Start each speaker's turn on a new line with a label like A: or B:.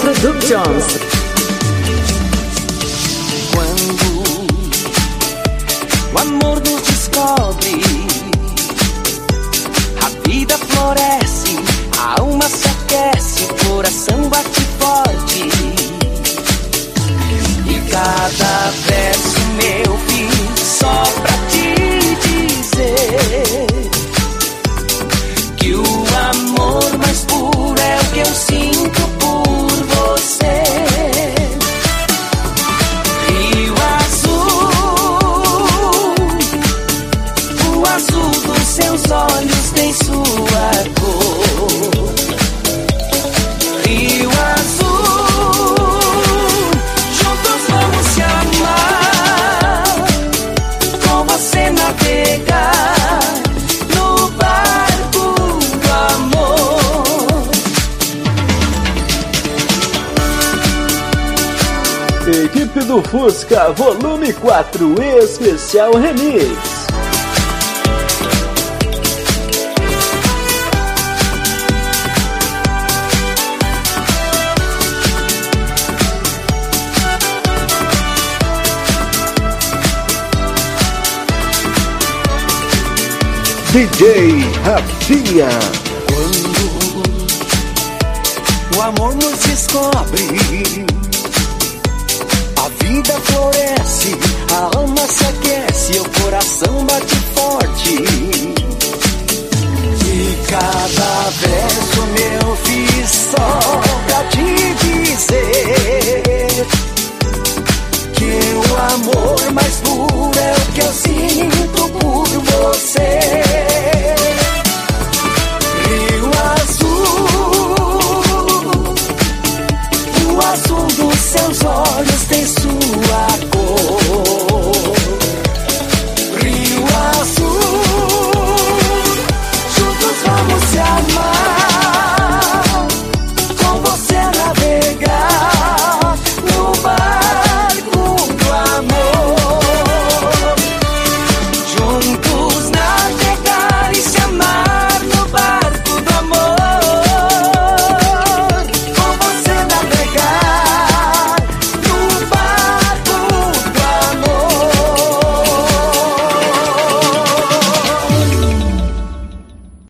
A: Productions.
B: Quando o amor nos descobre, a vida floresce, a alma se aquece, o coração bate forte. E cada verso meu fiz só pra te dizer que o amor mais puro é o que eu sinto por você. Rio azul, o azul dos seus olhos tem sua cor. Rio azul, juntos vamos se amar, com você navegar no barco do amor.
C: Equipe do Fusca, volume 4, especial remix. DJ Rafinha.
B: Quando o amor nos descobre, a vida floresce, a alma se aquece, o coração bate